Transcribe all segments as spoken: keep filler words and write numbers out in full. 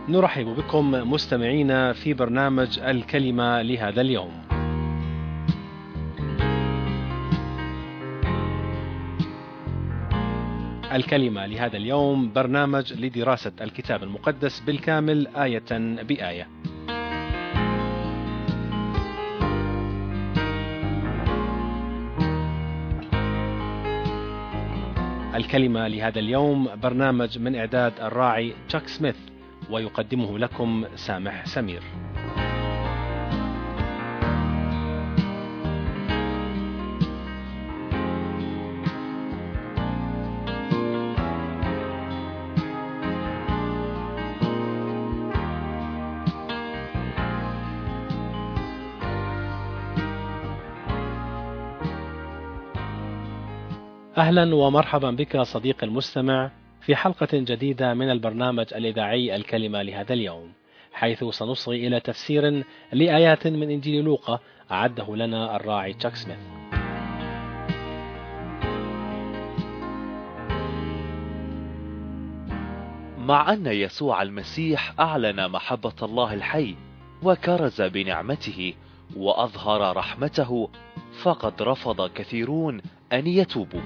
نرحب بكم مستمعينا في برنامج الكلمة لهذا اليوم. الكلمة لهذا اليوم برنامج لدراسة الكتاب المقدس بالكامل آية بآية. الكلمة لهذا اليوم برنامج من إعداد الراعي تشاك سميث، ويقدمه لكم سامح سمير. أهلا ومرحبا بك صديقي المستمع في حلقة جديدة من البرنامج الإذاعي الكلمة لهذا اليوم، حيث سنصغي إلى تفسير لآيات من إنجيل لوقا أعده لنا الراعي تشاك سميث. مع أن يسوع المسيح أعلن محبة الله الحي وكرز بنعمته وأظهر رحمته، فقد رفض كثيرون أن يتوبوا.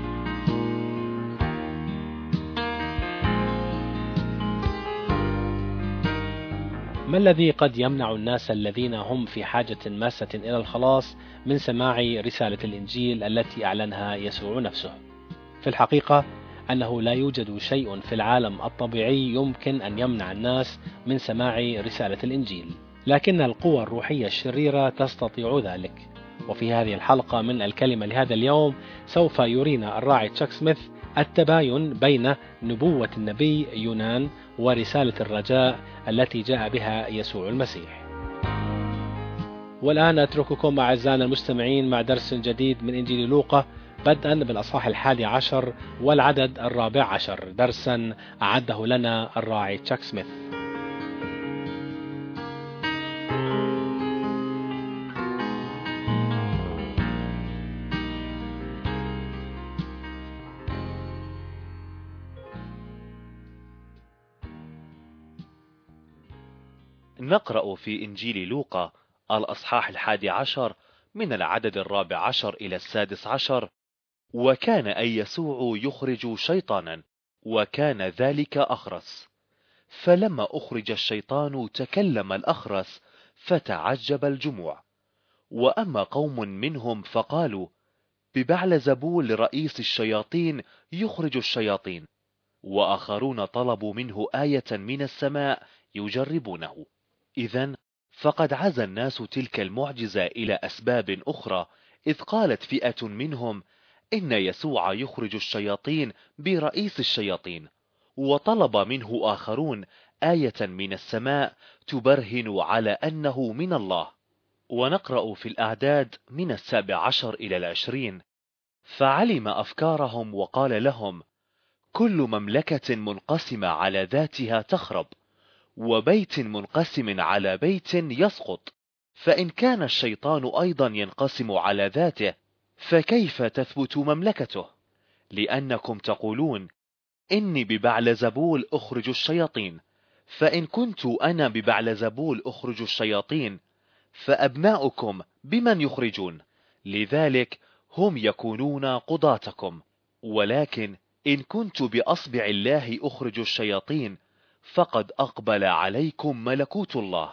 ما الذي قد يمنع الناس الذين هم في حاجة ماسة إلى الخلاص من سماع رسالة الإنجيل التي أعلنها يسوع نفسه؟ في الحقيقة أنه لا يوجد شيء في العالم الطبيعي يمكن أن يمنع الناس من سماع رسالة الإنجيل، لكن القوى الروحية الشريرة تستطيع ذلك. وفي هذه الحلقة من الكلمة لهذا اليوم سوف يرينا الراعي تشاك سميث التباين بين نبوة النبي يونان ورسالة الرجاء التي جاء بها يسوع المسيح. والآن أترككم أعزائنا المستمعين مع درس جديد من إنجيل لوقا، بدءا بالأصحاح الحادي عشر والعدد الرابع عشر، درسا أعده لنا الراعي تشاك سميث. نقرأ في إنجيل لوقا الأصحاح الحادي عشر من العدد الرابع عشر إلى السادس عشر. وكان أي يسوع يخرج شيطانا، وكان ذلك أخرس. فلما أخرج الشيطان تكلم الأخرس، فتعجب الجموع. وأما قوم منهم فقالوا: ببعلزبول رئيس الشياطين يخرج الشياطين. وآخرون طلبوا منه آية من السماء يجربونه. إذن فقد عزى الناس تلك المعجزة إلى أسباب أخرى، إذ قالت فئة منهم: إن يسوع يخرج الشياطين برئيس الشياطين. وطلب منه آخرون آية من السماء تبرهن على أنه من الله. ونقرأ في الأعداد من السابع عشر إلى العشرين: فعلم أفكارهم وقال لهم: كل مملكة منقسمة على ذاتها تخرب، وبيت منقسم على بيت يسقط. فإن كان الشيطان أيضا ينقسم على ذاته، فكيف تثبت مملكته؟ لأنكم تقولون: إني ببعلزبول أخرج الشياطين. فإن كنت أنا ببعلزبول أخرج الشياطين، فأبناؤكم بمن يخرجون؟ لذلك هم يكونون قضاتكم. ولكن إن كنت بأصبع الله أخرج الشياطين، فقد أقبل عليكم ملكوت الله.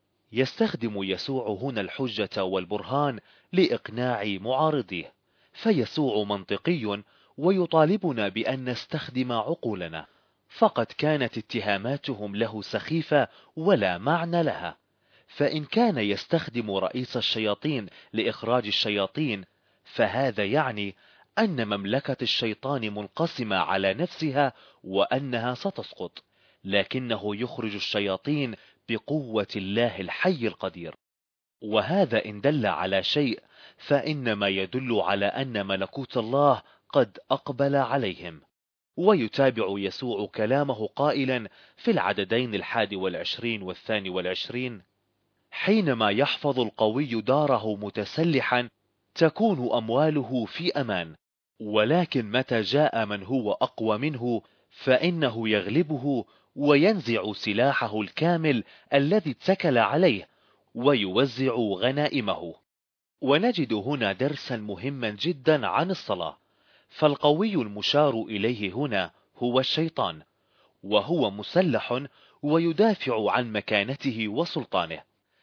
يستخدم يسوع هنا الحجة والبرهان لإقناع معارضيه، فيسوع منطقي ويطالبنا بأن نستخدم عقولنا. فقد كانت اتهاماتهم له سخيفة ولا معنى لها. فإن كان يستخدم رئيس الشياطين لإخراج الشياطين، فهذا يعني أن مملكة الشيطان منقسمة على نفسها وأنها ستسقط، لكنه يخرج الشياطين بقوة الله الحي القدير. وهذا إن دل على شيء فإنما يدل على أن ملكوت الله قد أقبل عليهم. ويتابع يسوع كلامه قائلا في العددين الحادي والعشرين والثاني والعشرين: حينما يحفظ القوي داره متسلحا تكون أمواله في أمان، ولكن متى جاء من هو أقوى منه فإنه يغلبه وينزع سلاحه الكامل الذي اتكل عليه ويوزع غنائمه. ونجد هنا درسا مهما جدا عن الصلاة، فالقوي المشار إليه هنا هو الشيطان، وهو مسلح ويدافع عن مكانته وسلطانه،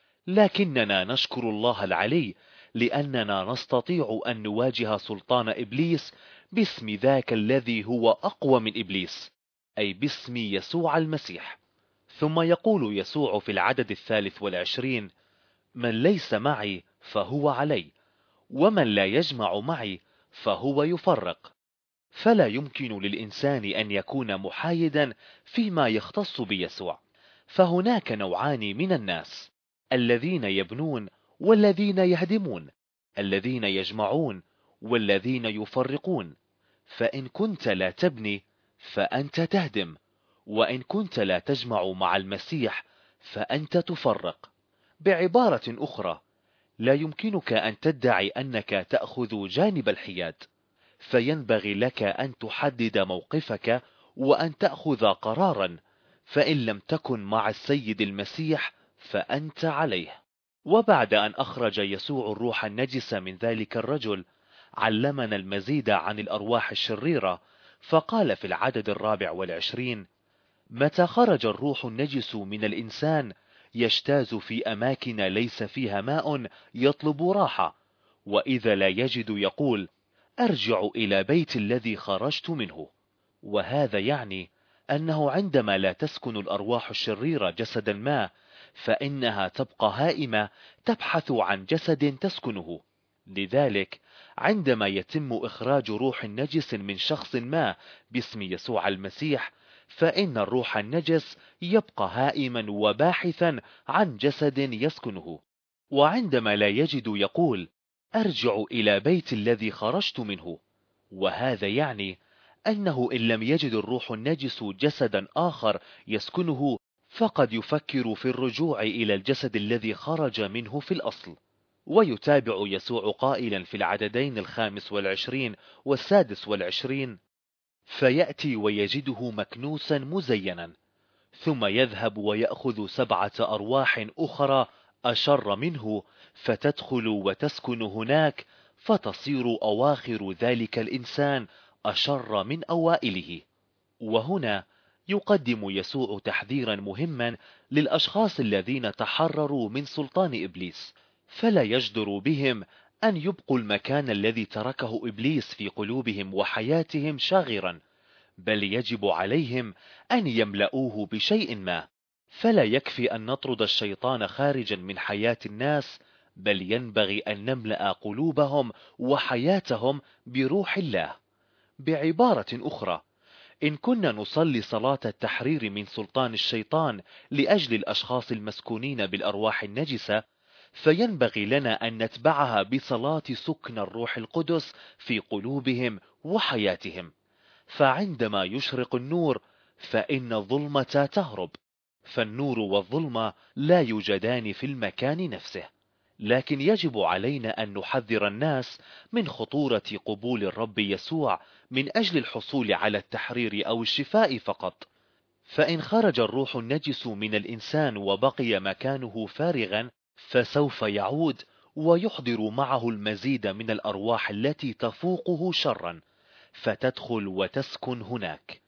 لكننا نشكر الله العلي لأننا نستطيع أن نواجه سلطان إبليس باسم ذاك الذي هو أقوى من إبليس، أي باسم يسوع المسيح. ثم يقول يسوع في العدد الثالث والعشرين: من ليس معي فهو علي، ومن لا يجمع معي فهو يفرق. فلا يمكن للإنسان أن يكون محايدا فيما يختص بيسوع، فهناك نوعان من الناس: الذين يبنون والذين يهدمون، الذين يجمعون والذين يفرقون. فإن كنت لا تبني فأنت تهدم، وإن كنت لا تجمع مع المسيح فأنت تفرق. بعبارة أخرى، لا يمكنك أن تدعي أنك تأخذ جانب الحياد، فينبغي لك أن تحدد موقفك وأن تأخذ قرارا، فإن لم تكن مع السيد المسيح فأنت عليه. وبعد أن أخرج يسوع الروح النجس من ذلك الرجل، علمنا المزيد عن الأرواح الشريرة، فقال في العدد الرابع والعشرين: متى خرج الروح النجس من الإنسان يجتاز في أماكن ليس فيها ماء يطلب راحة، وإذا لا يجد يقول: أرجع إلى بيت الذي خرجت منه. وهذا يعني أنه عندما لا تسكن الأرواح الشريرة جسدا ما، فإنها تبقى هائمة تبحث عن جسد تسكنه. لذلك عندما يتم إخراج روح نجس من شخص ما باسم يسوع المسيح، فإن الروح النجس يبقى هائما وباحثا عن جسد يسكنه. وعندما لا يجد يقول: أرجع إلى بيت الذي خرجت منه. وهذا يعني أنه إن لم يجد الروح النجس جسدا آخر يسكنه، فقد يفكر في الرجوع إلى الجسد الذي خرج منه في الأصل. ويتابع يسوع قائلا في العددين الخامس والعشرين والسادس والعشرين: فيأتي ويجده مكنوسا مزينا، ثم يذهب ويأخذ سبعة أرواح أخرى أشر منه، فتدخل وتسكن هناك، فتصير أواخر ذلك الإنسان أشر من أوائله. وهنا يقدم يسوع تحذيرا مهما للأشخاص الذين تحرروا من سلطان إبليس، فلا يجدر بهم أن يبقوا المكان الذي تركه إبليس في قلوبهم وحياتهم شاغرا، بل يجب عليهم أن يملؤوه بشيء ما. فلا يكفي أن نطرد الشيطان خارجا من حياة الناس، بل ينبغي أن نملأ قلوبهم وحياتهم بروح الله. بعبارة أخرى، إن كنا نصلي صلاة التحرير من سلطان الشيطان لأجل الأشخاص المسكونين بالأرواح النجسة، فينبغي لنا أن نتبعها بصلاة سكن الروح القدس في قلوبهم وحياتهم. فعندما يشرق النور فإن الظلمة تهرب، فالنور والظلمة لا يوجدان في المكان نفسه. لكن يجب علينا أن نحذر الناس من خطورة قبول الرب يسوع من أجل الحصول على التحرير أو الشفاء فقط. فإن خرج الروح النجس من الإنسان وبقي مكانه فارغا، فسوف يعود ويحضر معه المزيد من الأرواح التي تفوقه شرا، فتدخل وتسكن هناك.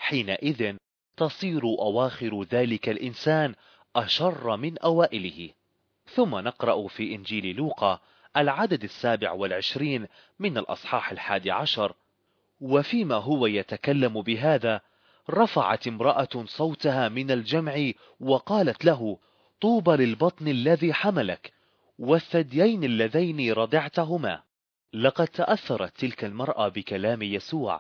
حينئذ تصير أواخر ذلك الإنسان أشر من أوائله. ثم نقرأ في إنجيل لوقا العدد السابع والعشرين من الأصحاح الحادي عشر: وفيما هو يتكلم بهذا، رفعت امرأة صوتها من الجمع وقالت له: طوبى للبطن الذي حملك والثديين اللذين رضعتهما. لقد تأثرت تلك المرأة بكلام يسوع،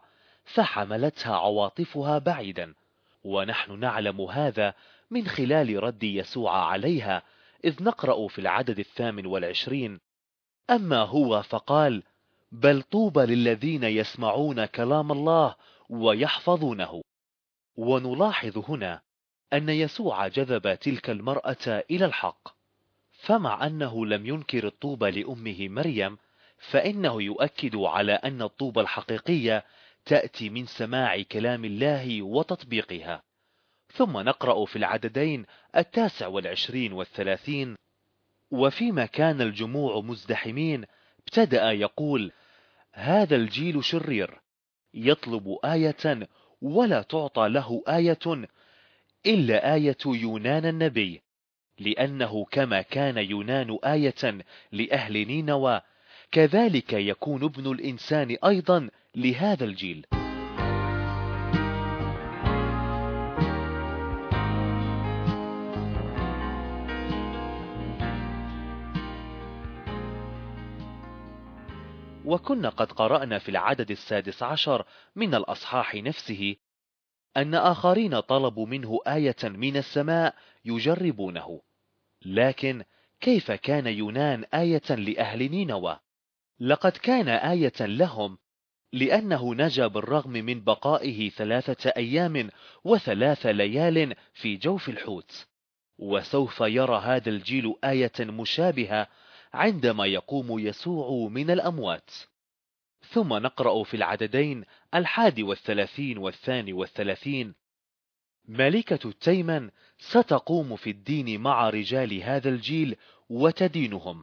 فحملتها عواطفها بعيدا، ونحن نعلم هذا من خلال رد يسوع عليها، إذ نقرأ في العدد الثامن والعشرين: أما هو فقال: بل طوبى للذين يسمعون كلام الله ويحفظونه. ونلاحظ هنا أن يسوع جذب تلك المرأة إلى الحق، فمع أنه لم ينكر الطوبى لأمه مريم، فإنه يؤكد على أن الطوبى الحقيقية تأتي من سماع كلام الله وتطبيقها. ثم نقرأ في العددين التاسع والعشرين والثلاثين: وفيما كان الجموع مزدحمين ابتدأ يقول: هذا الجيل شرير، يطلب آية ولا تعطى له آية إلا آية يونان النبي، لأنه كما كان يونان آية لأهل نينوى كذلك يكون ابن الإنسان أيضا لهذا الجيل. وكنا قد قرأنا في العدد السادس عشر من الأصحاح نفسه أن آخرين طلبوا منه آية من السماء يجربونه، لكن كيف كان يونان آية لأهل نينوى؟ لقد كان آية لهم، لأنه نجا بالرغم من بقائه ثلاثة أيام وثلاث ليال في جوف الحوت. وسوف يرى هذا الجيل آية مشابهة عندما يقوم يسوع من الأموات. ثم نقرأ في العددين الحادي والثلاثين والثاني والثلاثين: ملكة التيمن ستقوم في الدين مع رجال هذا الجيل وتدينهم،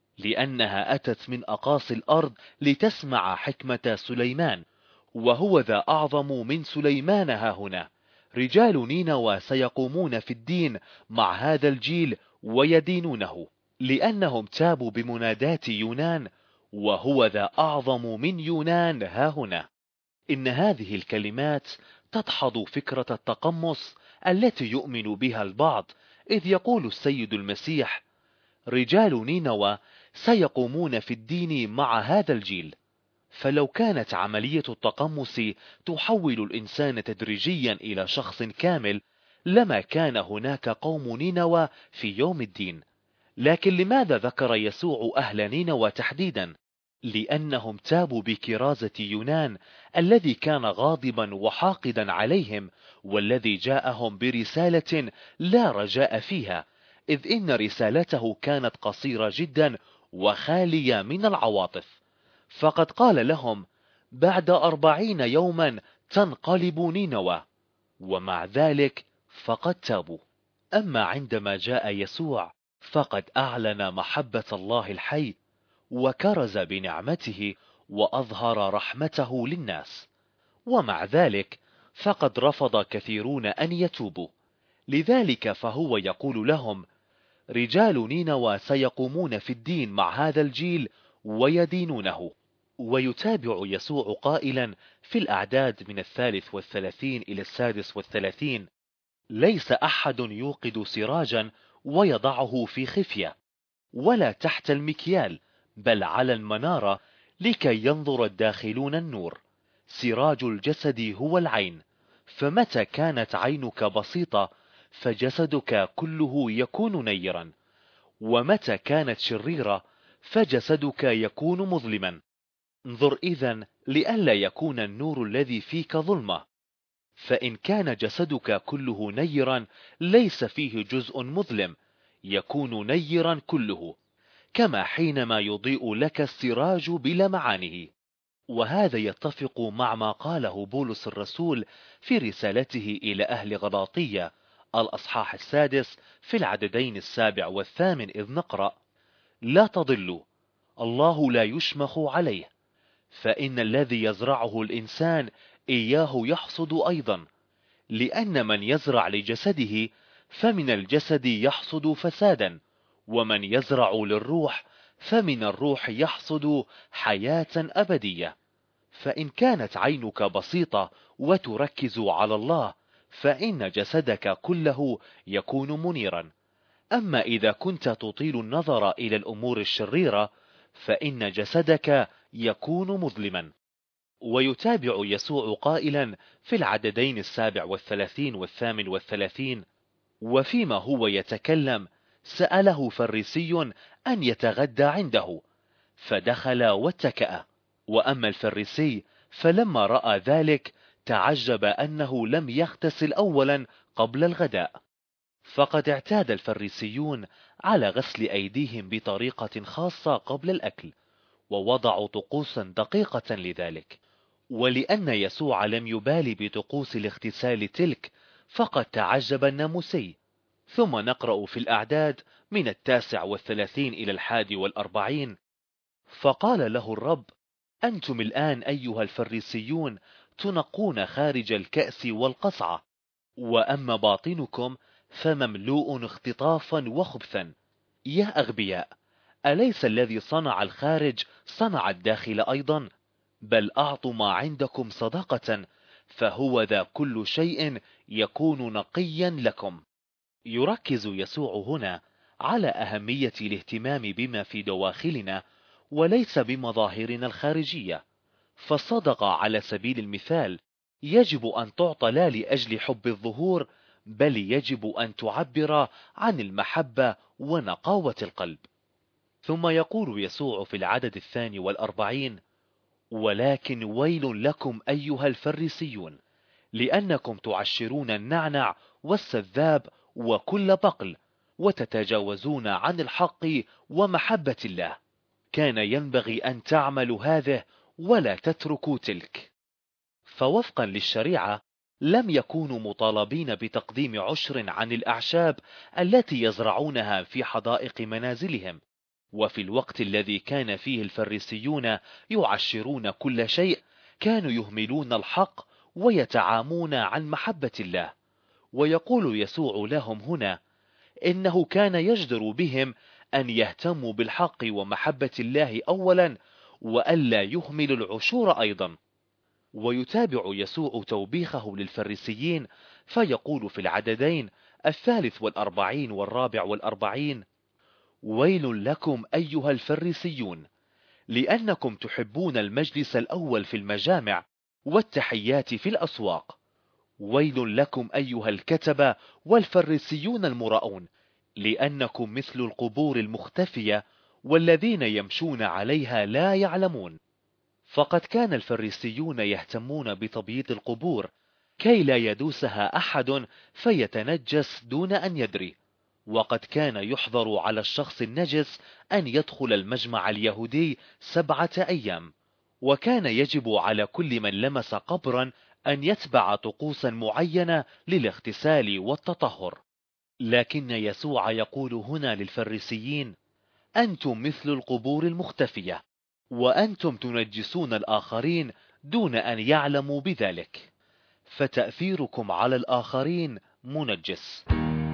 لأنها أتت من أقاصي الأرض لتسمع حكمة سليمان، وهو ذا أعظم من سليمان هاهنا. رجال نينوى سيقومون في الدين مع هذا الجيل ويدينونه، لأنهم تابوا بمنادات يونان، وهو ذا أعظم من يونان هاهنا. إن هذه الكلمات تدحض فكرة التقمص التي يؤمن بها البعض، إذ يقول السيد المسيح: رجال نينوى سيقومون في الدين مع هذا الجيل. فلو كانت عملية التقمص تحول الإنسان تدريجيا إلى شخص كامل، لما كان هناك قوم نينوى في يوم الدين. لكن لماذا ذكر يسوع أهل نينوى تحديدا؟ لأنهم تابوا بكرازة يونان الذي كان غاضبا وحاقدا عليهم، والذي جاءهم برسالة لا رجاء فيها، إذ إن رسالته كانت قصيرة جدا وخالية من العواطف. فقد قال لهم: بعد أربعين يوما تنقلب نينوى، ومع ذلك فقد تابوا. أما عندما جاء يسوع فقد أعلن محبة الله الحي، وكرز بنعمته وأظهر رحمته للناس، ومع ذلك فقد رفض كثيرون أن يتوبوا. لذلك فهو يقول لهم: رجال نينوى سيقومون في الدين مع هذا الجيل ويدينونه. ويتابع يسوع قائلا في الأعداد من الثالث والثلاثين إلى السادس والثلاثين: ليس أحد يوقد سراجا ويضعه في خفية ولا تحت المكيال، بل على المنارة، لكي ينظر الداخلون النور. سراج الجسد هو العين، فمتى كانت عينك بسيطة فجسدك كله يكون نيرا، ومتى كانت شريرة فجسدك يكون مظلما. انظر إذن لئلا يكون النور الذي فيك ظلمة. فإن كان جسدك كله نيرا ليس فيه جزء مظلم، يكون نيرا كله، كما حينما يضيء لك السراج بلمعانه. وهذا يتفق مع ما قاله بولس الرسول في رسالته إلى أهل غلاطية الأصحاح السادس في العددين السابع والثامن، إذ نقرأ: لا تضلوا، الله لا يشمخ عليه، فإن الذي يزرعه الإنسان إياه يحصد أيضا. لأن من يزرع لجسده فمن الجسد يحصد فسادا، ومن يزرع للروح فمن الروح يحصد حياة أبدية. فإن كانت عينك بسيطة وتركز على الله، فإن جسدك كله يكون منيرا. أما إذا كنت تطيل النظر إلى الأمور الشريرة، فإن جسدك يكون مظلما. ويتابع يسوع قائلا في العددين السابع والثلاثين والثامن والثلاثين: وفيما هو يتكلم سأله فريسي أن يتغدى عنده، فدخل واتكأ. وأما الفريسي فلما رأى ذلك تعجب أنه لم يغتسل أولا قبل الغداء، فقد اعتاد الفريسيون على غسل أيديهم بطريقة خاصة قبل الأكل، ووضعوا طقوسا دقيقة لذلك. ولأن يسوع لم يبالي بطقوس الاغتسال تلك، فقد تعجب الناموسي. ثم نقرأ في الأعداد من التاسع والثلاثين إلى الحادي والأربعين: فقال له الرب: أنتم الآن أيها الفريسيون تنقون خارج الكأس والقصعة، وأما باطنكم فمملوء اختطافا وخبثا. يا أغبياء، أليس الذي صنع الخارج صنع الداخل أيضا؟ بل أعطوا ما عندكم صدقة، فهو ذا كل شيء يكون نقيا لكم. يركز يسوع هنا على أهمية الاهتمام بما في دواخلنا وليس بمظاهرنا الخارجية. فالصدقة على سبيل المثال يجب أن تعطى لا لأجل حب الظهور، بل يجب أن تعبر عن المحبة ونقاوة القلب. ثم يقول يسوع في العدد الثاني والأربعين: ولكن ويل لكم أيها الفريسيون، لأنكم تعشرون النعنع والسذاب وكل بقل، وتتجاوزون عن الحق ومحبة الله. كان ينبغي أن تعملوا هذه ولا تتركوا تلك. فوفقا للشريعة لم يكونوا مطالبين بتقديم عشر عن الأعشاب التي يزرعونها في حدائق منازلهم. وفي الوقت الذي كان فيه الفريسيون يعشرون كل شيء، كانوا يهملون الحق ويتعامون عن محبة الله. ويقول يسوع لهم هنا إنه كان يجدر بهم أن يهتموا بالحق ومحبة الله أولا، وألا يهملوا العشور أيضا. ويتابع يسوع توبيخه للفريسيين فيقول في العددين الثالث والأربعين والرابع والأربعين: ويل لكم أيها الفريسيون، لأنكم تحبون المجلس الأول في المجامع والتحيات في الأسواق. ويل لكم أيها الكتبة والفريسيون المراؤون، لأنكم مثل القبور المختفية والذين يمشون عليها لا يعلمون. فقد كان الفريسيون يهتمون بتبييض القبور كي لا يدوسها أحد فيتنجس دون أن يدري. وقد كان يحظر على الشخص النجس أن يدخل المجمع اليهودي سبعة أيام، وكان يجب على كل من لمس قبرا أن يتبع طقوسا معينة للاغتسال والتطهر. لكن يسوع يقول هنا للفريسيين: أنتم مثل القبور المختفية، وأنتم تنجسون الآخرين دون أن يعلموا بذلك، فتأثيركم على الآخرين منجس.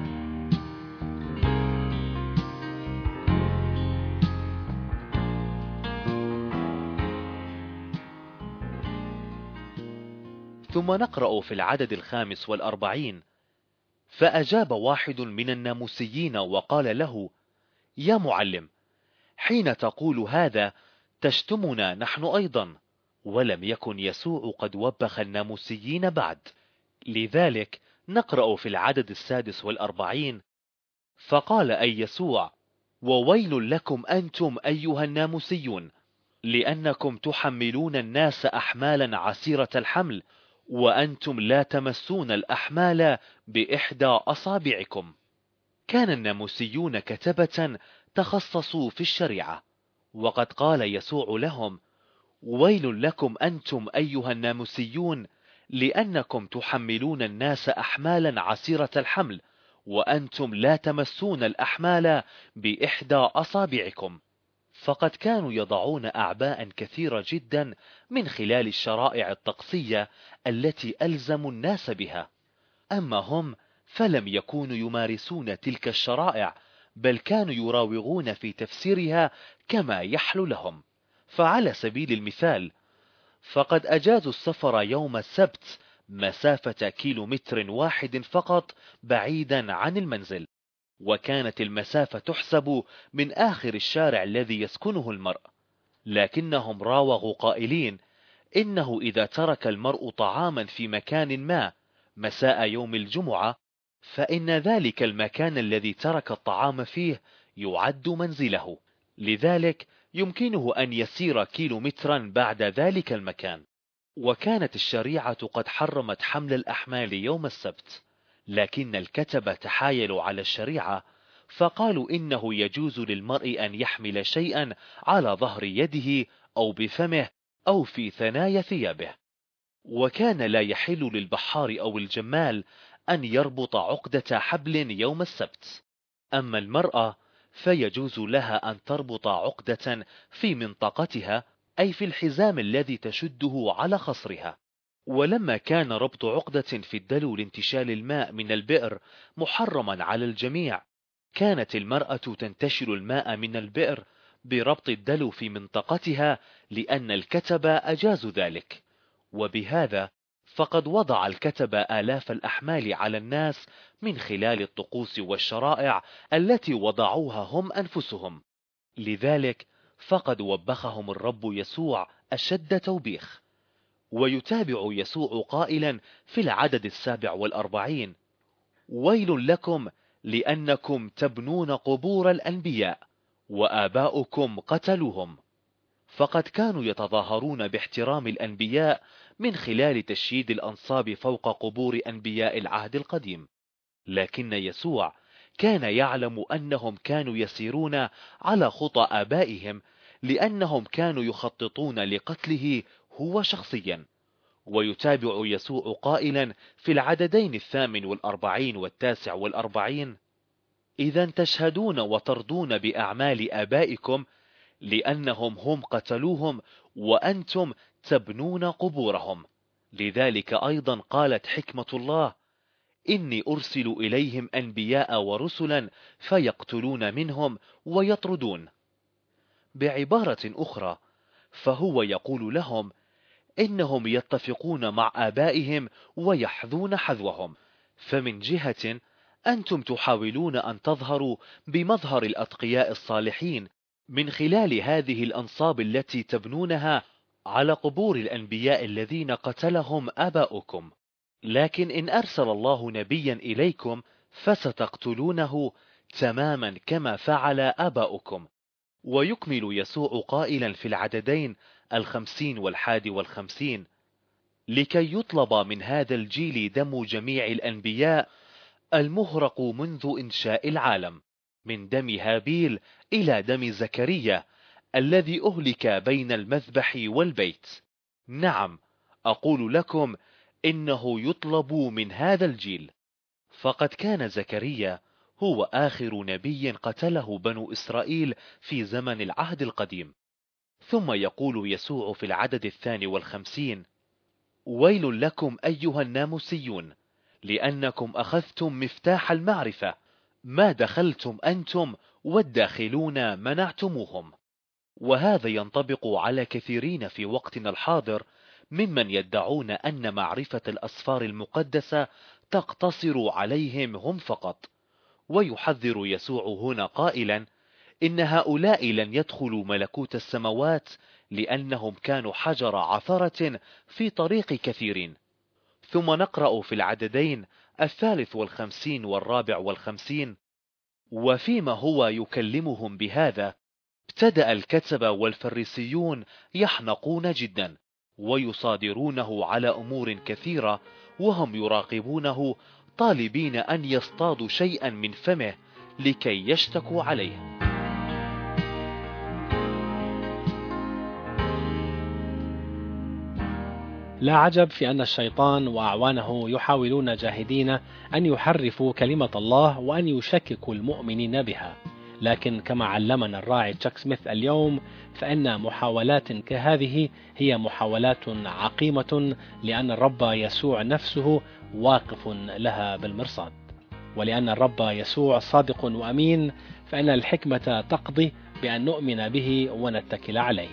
ثم نقرأ في العدد الخامس والأربعين: فأجاب واحد من الناموسيين وقال له: يا معلم، حين تقول هذا تشتمنا نحن أيضا. ولم يكن يسوع قد وبخ الناموسيين بعد. لذلك نقرأ في العدد السادس والأربعين: فقال أي يسوع: وويل لكم أنتم أيها الناموسيون، لأنكم تحملون الناس أحمالا عسيرة الحمل، وأنتم لا تمسون الأحمال بإحدى أصابعكم. كان الناموسيون كتبة تخصصوا في الشريعة، وقد قال يسوع لهم: ويل لكم أنتم أيها الناموسيون، لأنكم تحملون الناس أحمالا عسيرة الحمل، وأنتم لا تمسون الأحمال بإحدى أصابعكم. فقد كانوا يضعون أعباء كثيرة جدا من خلال الشرائع الطقسية التي ألزموا الناس بها. أما هم فلم يكونوا يمارسون تلك الشرائع، بل كانوا يراوغون في تفسيرها كما يحلو لهم. فعلى سبيل المثال، فقد أجازوا السفر يوم السبت مسافة كيلومتر واحد فقط بعيدا عن المنزل، وكانت المسافة تحسب من آخر الشارع الذي يسكنه المرء. لكنهم راوغوا قائلين إنه إذا ترك المرء طعاما في مكان ما مساء يوم الجمعة، فإن ذلك المكان الذي ترك الطعام فيه يعد منزله، لذلك يمكنه أن يسير كيلومترا بعد ذلك المكان. وكانت الشريعة قد حرمت حمل الأحمال يوم السبت، لكن الكتبة تحايلوا على الشريعة فقالوا إنه يجوز للمرء أن يحمل شيئا على ظهر يده أو بفمه أو في ثنايا ثيابه. وكان لا يحل للبحار أو الجمال أن يربط عقدة حبل يوم السبت. أما المرأة فيجوز لها أن تربط عقدة في منطقتها، أي في الحزام الذي تشده على خصرها. ولما كان ربط عقدة في الدلو لانتشال الماء من البئر محرما على الجميع، كانت المرأة تنتشل الماء من البئر بربط الدلو في منطقتها، لأن الكتب أجازوا ذلك. وبهذا فقد وضع الكتب آلاف الأحمال على الناس من خلال الطقوس والشرائع التي وضعوها هم أنفسهم. لذلك فقد وبخهم الرب يسوع أشد توبيخ. ويتابع يسوع قائلا في العدد السابع والأربعين: ويل لكم لأنكم تبنون قبور الأنبياء وآباؤكم قتلوهم. فقد كانوا يتظاهرون باحترام الأنبياء من خلال تشييد الأنصاب فوق قبور أنبياء العهد القديم، لكن يسوع كان يعلم أنهم كانوا يسيرون على خطى آبائهم، لأنهم كانوا يخططون لقتله هو شخصيا. ويتابع يسوع قائلا في العددين الثامن والأربعين والتاسع والأربعين: إذا تشهدون وترضون بأعمال آبائكم لأنهم هم قتلوهم وأنتم تبنون قبورهم. لذلك أيضا قالت حكمة الله: إني أرسل إليهم أنبياء ورسلا فيقتلون منهم ويطردون. بعبارة أخرى، فهو يقول لهم إنهم يتفقون مع آبائهم ويحذون حذوهم. فمن جهة أنتم تحاولون أن تظهروا بمظهر الأتقياء الصالحين من خلال هذه الأنصاب التي تبنونها على قبور الأنبياء الذين قتلهم آباؤكم، لكن إن أرسل الله نبيا إليكم فستقتلونه تماما كما فعل آباؤكم. ويكمل يسوع قائلا في العددين الخمسين والحادي والخمسين: لكي يطلب من هذا الجيل دم جميع الأنبياء المهرق منذ إنشاء العالم، من دم هابيل إلى دم زكريا الذي أهلك بين المذبح والبيت. نعم، أقول لكم إنه يطلب من هذا الجيل. فقد كان زكريا هو آخر نبي قتله بنو إسرائيل في زمن العهد القديم. ثم يقول يسوع في العدد الثاني والخمسين: ويل لكم أيها الناموسيون، لأنكم أخذتم مفتاح المعرفة، ما دخلتم أنتم والداخلون منعتموهم. وهذا ينطبق على كثيرين في وقتنا الحاضر ممن يدعون أن معرفة الأسفار المقدسة تقتصر عليهم هم فقط. ويحذر يسوع هنا قائلا إن هؤلاء لن يدخلوا ملكوت السماوات لأنهم كانوا حجر عثرة في طريق كثيرين. ثم نقرأ في العددين الثالث والخمسين والرابع والخمسين: وفيما هو يكلمهم بهذا ابتدأ الكتبة والفريسيون يحنقون جدا ويصادرونه على أمور كثيرة، وهم يراقبونه طالبين أن يصطادوا شيئا من فمه لكي يشتكوا عليه. لا عجب في أن الشيطان وأعوانه يحاولون جاهدين أن يحرفوا كلمة الله وأن يشككوا المؤمنين بها، لكن كما علمنا الراعي تشاك سميث اليوم فإن محاولات كهذه هي محاولات عقيمة، لأن الرب يسوع نفسه واقف لها بالمرصاد. ولأن الرب يسوع صادق وأمين فإن الحكمة تقضي بأن نؤمن به ونتكل عليه.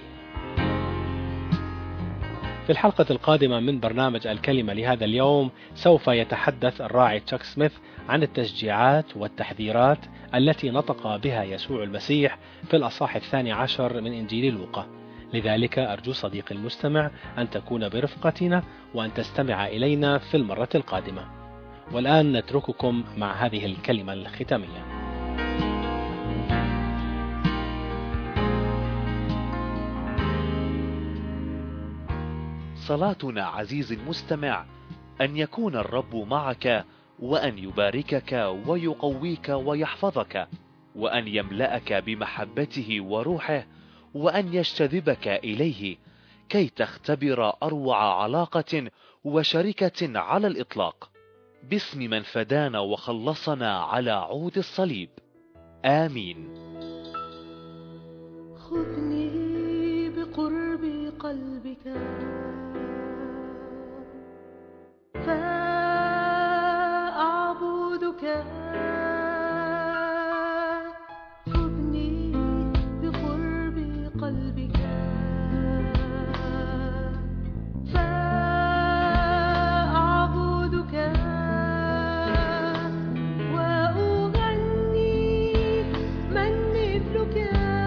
في الحلقة القادمة من برنامج الكلمة لهذا اليوم سوف يتحدث الراعي تشاك سميث عن التشجيعات والتحذيرات التي نطق بها يسوع المسيح في الأصحاح الثاني عشر من إنجيل لوقا. لذلك أرجو صديقي المستمع أن تكون برفقتنا وأن تستمع إلينا في المرة القادمة. والآن نترككم مع هذه الكلمة الختامية. صلاتنا عزيزي المستمع أن يكون الرب معك، وأن يباركك ويقويك ويحفظك، وأن يملأك بمحبته وروحه، وأن يجتذبك إليه كي تختبر أروع علاقة وشركة على الإطلاق باسم من فدانا وخلصنا على عود الصليب. آمين. خذني بقرب قلبك فأعبدك. خذني بقرب قلبك فأعبدك وأغني من مثلك.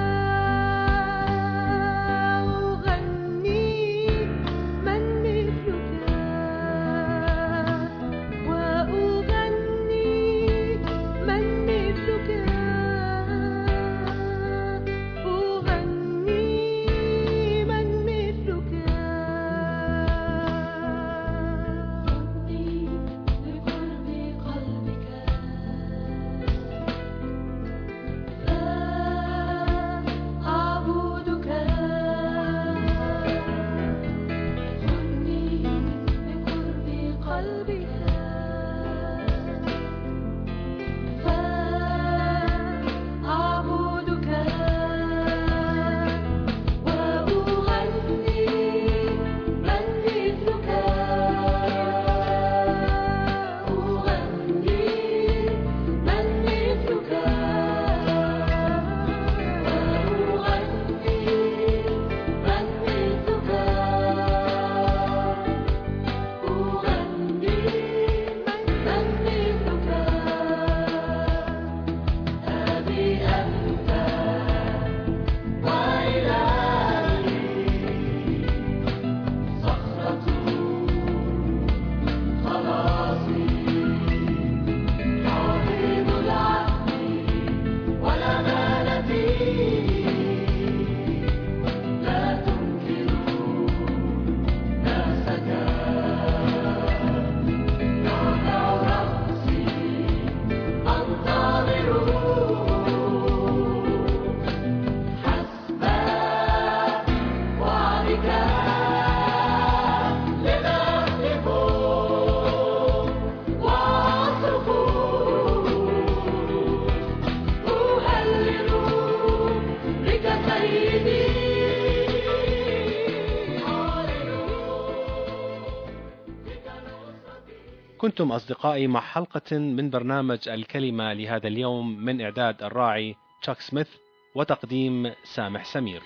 كنتم أصدقائي مع حلقة من برنامج الكلمة لهذا اليوم من إعداد الراعي تشاك سميث وتقديم سامح سمير.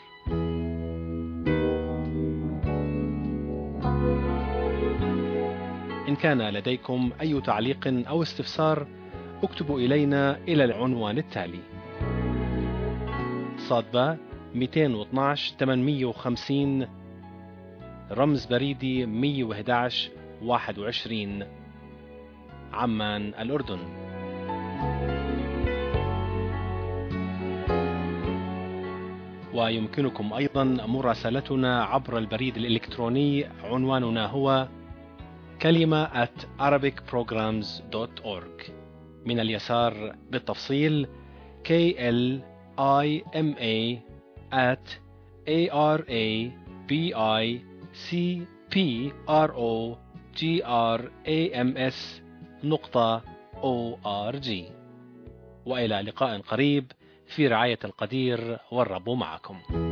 إن كان لديكم أي تعليق أو استفسار اكتبوا إلينا إلى العنوان التالي: صادبة مئتين واثناشر ثمانمئة وخمسين، رمز بريدي مئة وأحد عشر واحد وعشرين، عمان الأردن. ويمكنكم أيضا مراسلتنا عبر البريد الإلكتروني، عنواننا هو كلمة at arabic programs dot org. من اليسار بالتفصيل K L I M A at A R A B I C P R O G R A M S نقطة أو آر جي. وإلى لقاء قريب في رعاية القدير، والرب معكم.